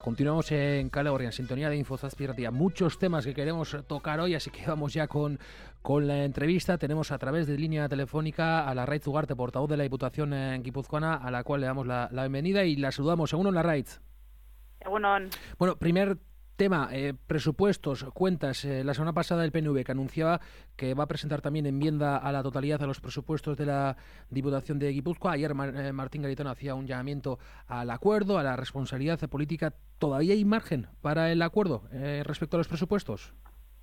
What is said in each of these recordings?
Continuamos en Calahorra, en sintonía de Infozazpi Ratia. Muchos temas que queremos tocar hoy, así que vamos ya con la entrevista. Tenemos a través de línea telefónica a Larraitz Ugarte, portavoz de la Diputación guipuzcoana, a la cual le damos la bienvenida y la saludamos. Egunon, Larraitz. Egunon. Bueno, primer tema, presupuestos, cuentas. La semana pasada el PNV que anunciaba que va a presentar también enmienda a la totalidad a los presupuestos de la Diputación de Guipúzcoa. Ayer Martín Garitano hacía un llamamiento al acuerdo, a la responsabilidad política. ¿Todavía hay margen para el acuerdo respecto a los presupuestos?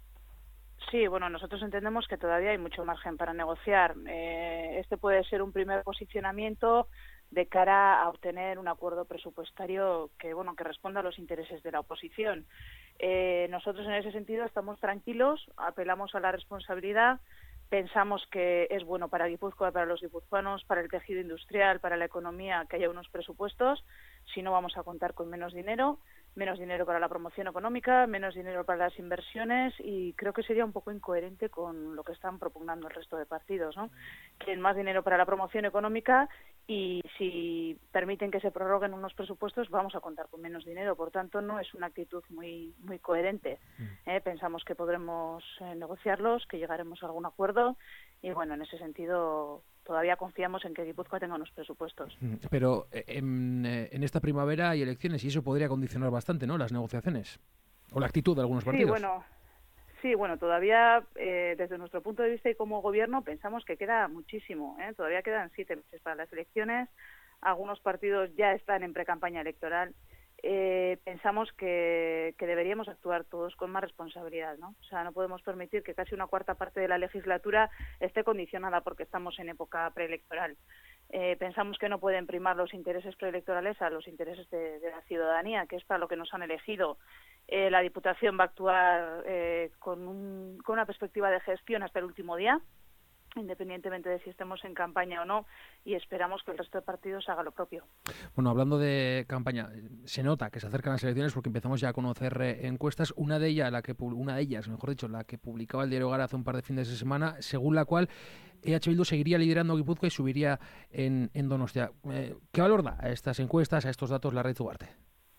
Sí, bueno, nosotros entendemos que todavía hay mucho margen para negociar. Este puede ser un primer posicionamiento de cara a obtener un acuerdo presupuestario que responda a los intereses de la oposición. Nosotros en ese sentido estamos tranquilos, apelamos a la responsabilidad, pensamos que es bueno para Guipúzcoa, para los guipuzcoanos, para el tejido industrial, para la economía, que haya unos presupuestos. Si no, vamos a contar con menos dinero para la promoción económica, menos dinero para las inversiones, y creo que sería un poco incoherente con lo que están propugnando el resto de partidos, ¿no? Quieren más dinero para la promoción económica y si permiten que se prorroguen unos presupuestos vamos a contar con menos dinero. Por tanto, no es una actitud muy coherente. Pensamos que podremos negociarlos, que llegaremos a algún acuerdo y bueno, en ese sentido todavía confiamos en que Guipúzcoa tenga unos presupuestos. Pero en esta primavera hay elecciones y eso podría condicionar bastante, ¿no?, las negociaciones o la actitud de algunos partidos. Sí, bueno, todavía desde nuestro punto de vista y como gobierno pensamos que queda muchísimo. Todavía quedan 7 meses para las elecciones. Algunos partidos ya están en precampaña electoral. Pensamos que deberíamos actuar todos con más responsabilidad, ¿no? O sea, no podemos permitir que casi una cuarta parte de la legislatura esté condicionada porque estamos en época preelectoral. Pensamos que no pueden primar los intereses preelectorales a los intereses de la ciudadanía, que es para lo que nos han elegido. La Diputación va a actuar con una perspectiva de gestión hasta el último día, independientemente de si estemos en campaña o no, y esperamos que el resto de partidos haga lo propio. Bueno, hablando de campaña, se nota que se acercan las elecciones porque empezamos ya a conocer encuestas. Una de ellas, la que publicaba el diario Gara hace un par de fines de semana, según la cual EH Bildu seguiría liderando Guipúzcoa y subiría en Donostia. ¿Qué valor da a estas encuestas, a estos datos, Larraitz Ugarte?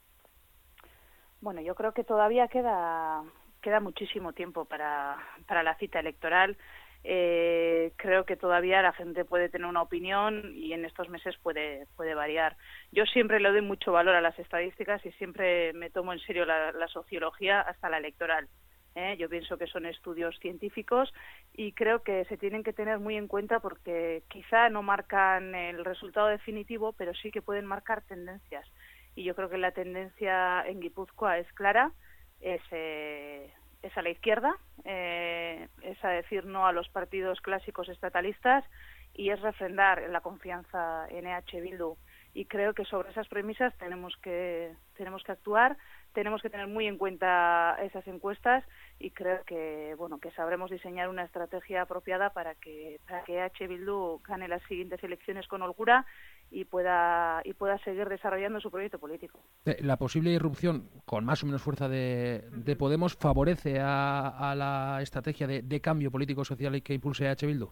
Bueno, yo creo que todavía queda muchísimo tiempo para la cita electoral. Creo que todavía la gente puede tener una opinión y en estos meses puede variar. Yo siempre le doy mucho valor a las estadísticas y siempre me tomo en serio la sociología hasta la electoral. Yo pienso que son estudios científicos y creo que se tienen que tener muy en cuenta porque quizá no marcan el resultado definitivo, pero sí que pueden marcar tendencias. Y yo creo que la tendencia en Guipúzcoa es clara, es a la izquierda, es a decir no a los partidos clásicos estatalistas y es refrendar la confianza en EH Bildu. Y creo que sobre esas premisas tenemos que actuar, tenemos que tener muy en cuenta esas encuestas y creo que sabremos diseñar una estrategia apropiada para que EH Bildu gane las siguientes elecciones con holgura y pueda seguir desarrollando su proyecto político. La posible irrupción con más o menos fuerza de Podemos favorece a la estrategia de cambio político-social y que impulse EH Bildu.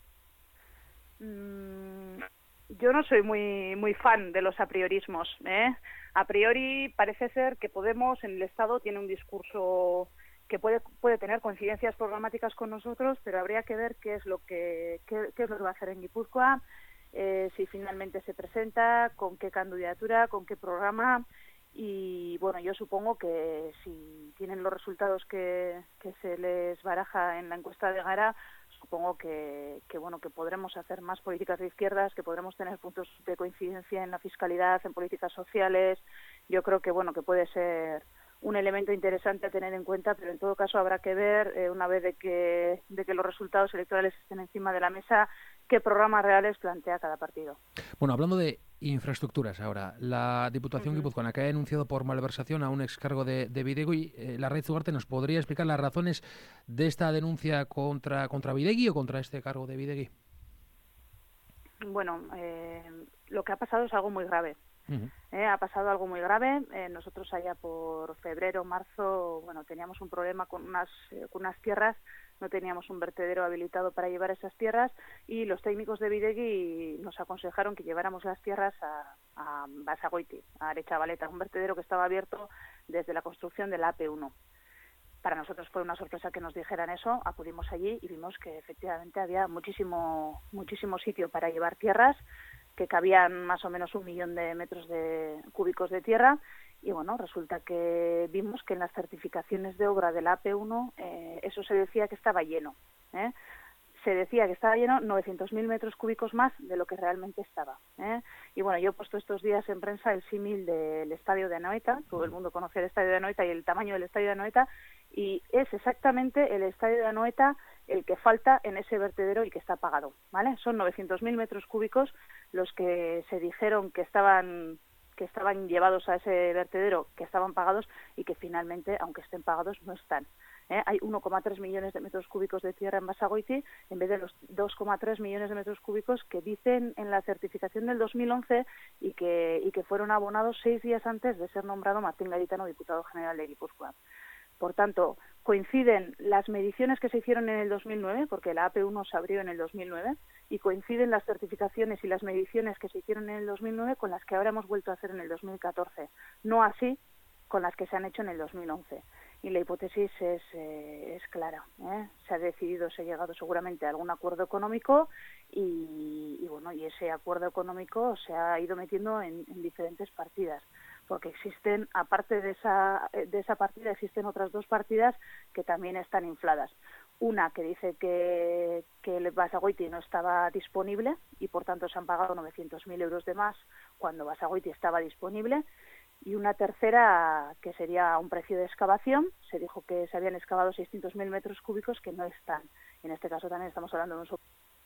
Yo no soy muy fan de los apriorismos. A priori parece ser que Podemos en el Estado tiene un discurso que puede tener coincidencias programáticas con nosotros, pero habría que ver qué es lo que va a hacer en Guipúzcoa, si finalmente se presenta, con qué candidatura, con qué programa. Y bueno, yo supongo que si tienen los resultados que se les baraja en la encuesta de Gara, supongo que podremos hacer más políticas de izquierdas, que podremos tener puntos de coincidencia en la fiscalidad, en políticas sociales. Yo creo que que puede ser un elemento interesante a tener en cuenta, pero en todo caso habrá que ver, una vez de que los resultados electorales estén encima de la mesa, qué programas reales plantea cada partido. Bueno, hablando de infraestructuras ahora, la Diputación guipuzcoana que ha denunciado por malversación a un excargo de Bidegui, Larraitz Ugarte, ¿nos podría explicar las razones de esta denuncia contra Bidegui o contra este cargo de Bidegui? Bueno, lo que ha pasado es algo muy grave. Ha pasado algo muy grave. Nosotros allá por febrero, marzo, teníamos un problema con unas tierras no teníamos un vertedero habilitado para llevar esas tierras, y los técnicos de Bidegi nos aconsejaron que lleváramos las tierras a Basagoiti, a Aretxabaleta, un vertedero que estaba abierto desde la construcción de la AP1. Para nosotros fue una sorpresa que nos dijeran eso. Acudimos allí y vimos que efectivamente había muchísimo sitio para llevar tierras, que cabían más o menos 1 millón de metros cúbicos de tierra. Y bueno, resulta que vimos que en las certificaciones de obra de la AP1 eso se decía que estaba lleno. Se decía que estaba lleno 900.000 metros cúbicos más de lo que realmente estaba. Y bueno, yo he puesto estos días en prensa el símil del estadio de Anoeta. Todo el mundo conoce el estadio de Anoeta y el tamaño del estadio de Anoeta, y es exactamente el estadio de Anoeta el que falta en ese vertedero y que está pagado, ¿vale? Son 900.000 metros cúbicos los que se dijeron que estaban llevados a ese vertedero, que estaban pagados, y que finalmente, aunque estén pagados, no están. Hay 1,3 millones de metros cúbicos de tierra en Basagoiti, en vez de los 2,3 millones de metros cúbicos que dicen en la certificación del 2011 y que fueron abonados 6 días antes de ser nombrado Martín Garitano diputado general de Guipúzcoa. Por tanto, coinciden las mediciones que se hicieron en el 2009, porque la AP1 se abrió en el 2009, y coinciden las certificaciones y las mediciones que se hicieron en el 2009 con las que ahora hemos vuelto a hacer en el 2014, no así con las que se han hecho en el 2011. Y la hipótesis es clara, se ha decidido, se ha llegado seguramente a algún acuerdo económico, y bueno, y ese acuerdo económico se ha ido metiendo en diferentes partidas, porque existen, aparte de esa partida, existen otras 2 partidas que también están infladas. Una que dice que el Basagoiti no estaba disponible y por tanto se han pagado 900.000 euros de más cuando Basagoiti estaba disponible, y una tercera que sería un precio de excavación. Se dijo que se habían excavado 600.000 metros cúbicos que no están. En este caso también estamos hablando de un...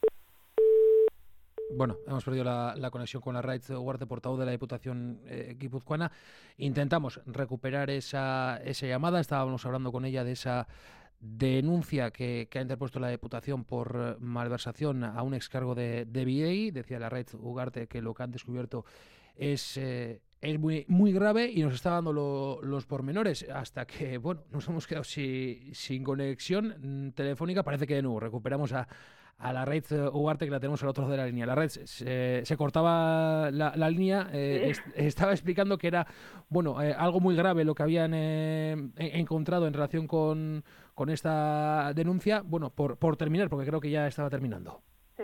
Bueno, hemos perdido la conexión con la Raitz Ugarte, portavoz de la Diputación guipuzcoana. Intentamos recuperar esa llamada. Estábamos hablando con ella de esa denuncia que ha interpuesto la Diputación por malversación a un excargo de Bidegi. Decía la Raitz Ugarte que lo que han descubierto es muy, muy grave, y nos está dando los pormenores, hasta que bueno, nos hemos quedado sin conexión telefónica. Parece que de nuevo recuperamos a la Raitz Ugarte, que la tenemos al otro lado de la línea. La Raitz, se cortaba la línea, estaba explicando que era algo muy grave lo que habían encontrado en relación con esta denuncia. Bueno, por terminar, porque creo que ya estaba terminando.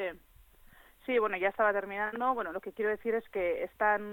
Sí, bueno, ya estaba terminando. Bueno, lo que quiero decir es que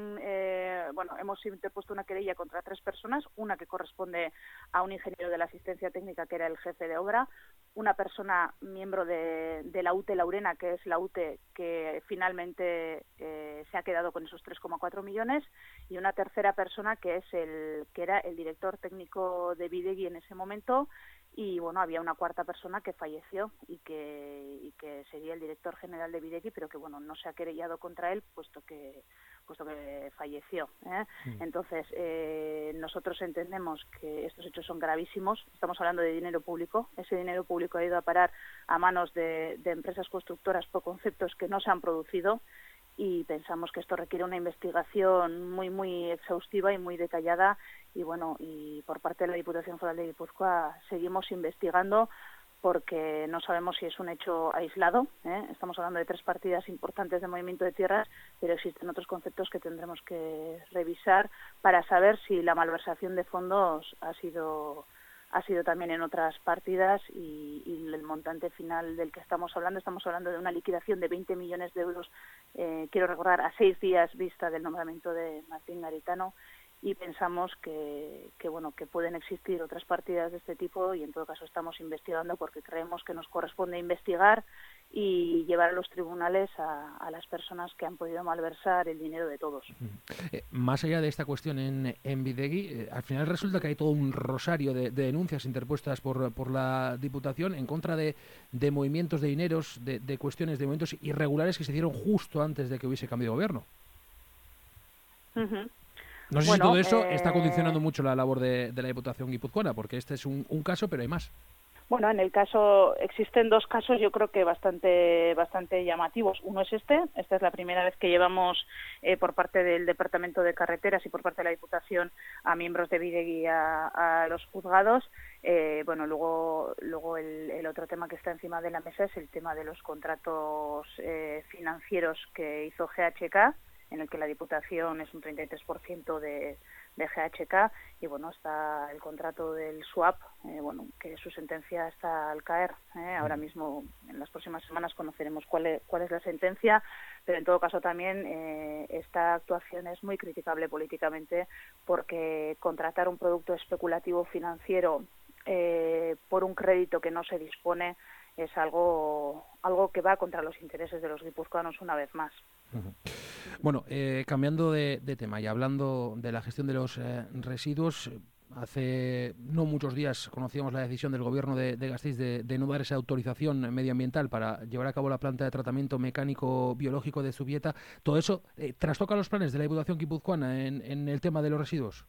hemos interpuesto una querella contra 3 personas, una que corresponde a un ingeniero de la asistencia técnica que era el jefe de obra, una persona miembro de la UTE Laurena, que es la UTE que finalmente se ha quedado con esos 3,4 millones, y una tercera persona que era el director técnico de Bidegi en ese momento. Y bueno, había una cuarta persona que falleció y que sería el director general de Bidegi, pero que bueno, no se ha querellado contra él puesto que falleció. Entonces, nosotros entendemos que estos hechos son gravísimos. Estamos hablando de dinero público. Ese dinero público ha ido a parar a manos de empresas constructoras por conceptos que no se han producido, y pensamos que esto requiere una investigación muy, muy exhaustiva y muy detallada. Y bueno, y por parte de la Diputación Foral de Guipúzcoa seguimos investigando, porque no sabemos si es un hecho aislado. Estamos hablando de 3 partidas importantes de movimiento de tierras, pero existen otros conceptos que tendremos que revisar para saber si la malversación de fondos ha sido también en otras partidas, y el montante final del que estamos hablando de una liquidación de 20 millones de euros, quiero recordar, a 6 días vista del nombramiento de Martín Garitano, y pensamos que pueden existir otras partidas de este tipo, y en todo caso estamos investigando, porque creemos que nos corresponde investigar y llevar a los tribunales a las personas que han podido malversar el dinero de todos. Más allá de esta cuestión en Bidegi, al final resulta que hay todo un rosario de denuncias interpuestas por la Diputación en contra de movimientos de dineros, de cuestiones, de movimientos irregulares que se dieron justo antes de que hubiese cambio de gobierno. No sé si todo eso está condicionando mucho la labor de la Diputación guipuzcoana, porque este es un caso, pero hay más. Bueno, en el caso, existen dos casos yo creo que bastante llamativos. Uno es esta es la primera vez que llevamos por parte del Departamento de Carreteras y por parte de la Diputación a miembros de Bidegui a los juzgados. Bueno, luego el otro tema que está encima de la mesa es el tema de los contratos financieros que hizo GHK, en el que la Diputación es un 33% de GHK, y bueno, está el contrato del swap, que su sentencia está al caer. Ahora mismo, en las próximas semanas, conoceremos cuál es la sentencia, pero en todo caso también esta actuación es muy criticable políticamente, porque contratar un producto especulativo financiero por un crédito que no se dispone es algo que va contra los intereses de los guipuzcoanos una vez más. Uh-huh. Bueno, cambiando de tema y hablando de la gestión de los residuos, hace no muchos días conocíamos la decisión del gobierno de Gasteiz de no dar esa autorización medioambiental para llevar a cabo la planta de tratamiento mecánico biológico de Zubieta. ¿Todo eso trastoca los planes de la Diputación guipuzcoana en el tema de los residuos?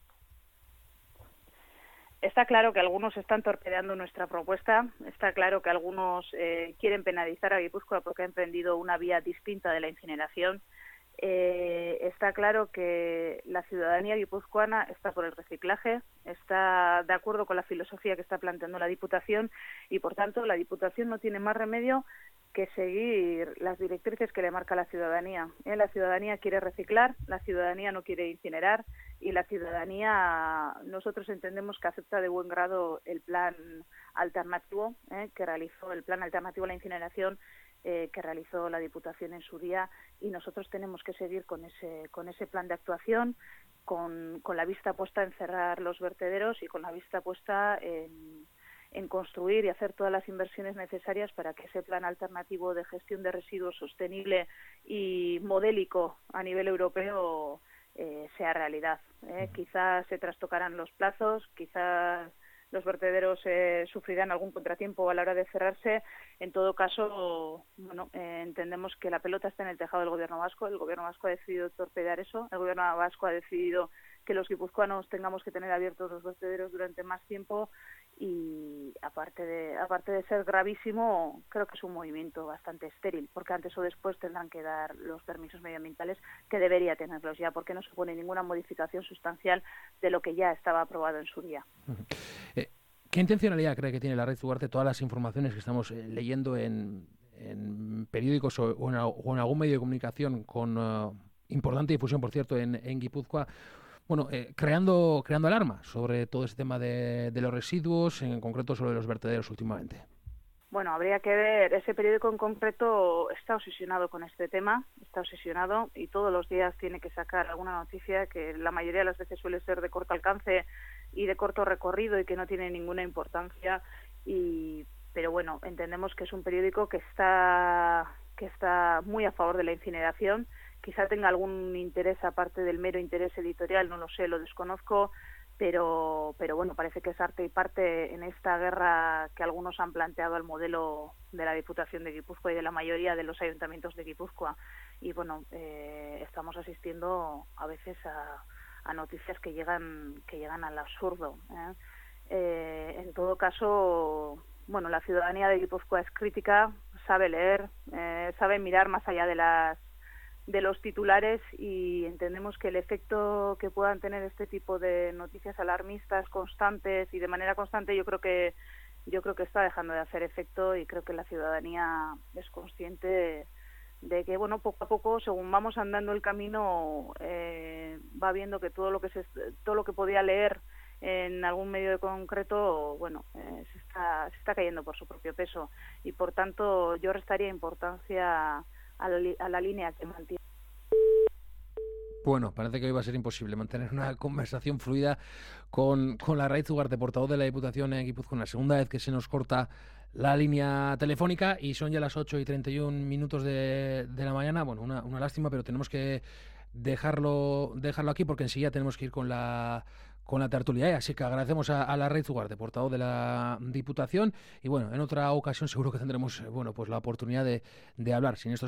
Está claro que algunos están torpedeando nuestra propuesta, está claro que algunos quieren penalizar a Guipúzcoa porque ha emprendido una vía distinta de la incineración. Está claro que la ciudadanía guipuzcoana está por el reciclaje, está de acuerdo con la filosofía que está planteando la Diputación, y por tanto la Diputación no tiene más remedio que seguir las directrices que le marca la ciudadanía. La ciudadanía quiere reciclar, la ciudadanía no quiere incinerar, y la ciudadanía, nosotros entendemos que acepta de buen grado el plan alternativo que realizó, el plan alternativo a la incineración que realizó la Diputación en su día, y nosotros tenemos que seguir con ese plan de actuación, con la vista puesta en cerrar los vertederos y con la vista puesta en construir y hacer todas las inversiones necesarias para que ese plan alternativo de gestión de residuos sostenible y modélico a nivel europeo sea realidad. Quizás se trastocarán los plazos, quizás los vertederos sufrirán algún contratiempo a la hora de cerrarse. En todo caso, entendemos que la pelota está en el tejado del Gobierno vasco. El Gobierno vasco ha decidido torpedear eso. El Gobierno vasco ha decidido que los guipuzcoanos tengamos que tener abiertos los vertederos durante más tiempo, y aparte de ser gravísimo, creo que es un movimiento bastante estéril, porque antes o después tendrán que dar los permisos medioambientales, que debería tenerlos ya, porque no supone ninguna modificación sustancial de lo que ya estaba aprobado en su día. ¿Qué intencionalidad cree que tiene la Red Ugarte? Todas las informaciones que estamos leyendo en periódicos o en algún medio de comunicación con importante difusión, por cierto, en Guipúzcoa, creando alarma sobre todo ese tema de los residuos, en concreto sobre los vertederos últimamente. Bueno, habría que ver, ese periódico en concreto está obsesionado con este tema, y todos los días tiene que sacar alguna noticia que la mayoría de las veces suele ser de corto alcance y de corto recorrido y que no tiene ninguna importancia, pero bueno, entendemos que es un periódico que está muy a favor de la incineración. Quizá tenga algún interés aparte del mero interés editorial, no lo sé, lo desconozco, pero bueno, parece que es arte y parte en esta guerra que algunos han planteado al modelo de la Diputación de Guipúzcoa y de la mayoría de los ayuntamientos de Guipúzcoa. Y bueno, estamos asistiendo a veces a noticias que llegan al absurdo. En todo caso, bueno, la ciudadanía de Guipúzcoa es crítica, sabe leer, sabe mirar más allá de los titulares, y entendemos que el efecto que puedan tener este tipo de noticias alarmistas constantes y de manera constante, yo creo que está dejando de hacer efecto, y creo que la ciudadanía es consciente de que, bueno, poco a poco, según vamos andando el camino, va viendo que todo lo que podía leer en algún medio de concreto, se está cayendo por su propio peso, y por tanto yo restaría importancia a la línea que mantiene. Bueno, parece que hoy va a ser imposible mantener una conversación fluida con la Rai Ugarte, portavoz de la Diputación en Guipúzcoa. La segunda vez que se nos corta la línea telefónica, y son ya las 8:31 de la mañana. Bueno, una lástima, pero tenemos que dejarlo aquí, porque enseguida tenemos que ir con la tertulia. Así que agradecemos a la Rai Ugarte, portavoz de la Diputación, y bueno, en otra ocasión seguro que tendremos la oportunidad de hablar sin estos